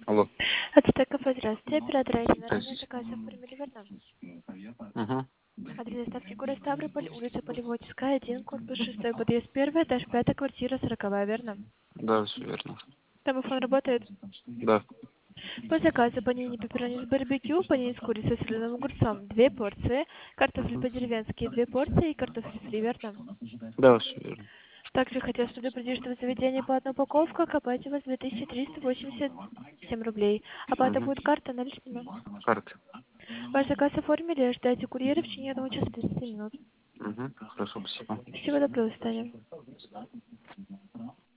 Алло. Ацтека, здравствуйте. Оператор Ирина. Ранее Здравствуйте. заказ оформили, верно? Угу. Адрес доставки город Ставрополь, улица Полеводская, 1, корпус 6, подъезд 1, этаж 5, квартира 40, верно? Да, все верно. Домофон работает? Да. По заказу панини пепперони с барбекю, панини с курицей с соленым огурцом, 2 порции, картофель Угу. по-деревенски, 2 порции и картофель фри, верно? Да, все верно. Также хотел предупредить, что в заведении платная упаковка, копать у вас 2387 рублей. Оплата Угу. будет карта наличными. Карты. Ваш заказ оформили, ждайте курьера в течение 1 часа 30 минут. Угу. Хорошо, спасибо. Всего доброго, Таня.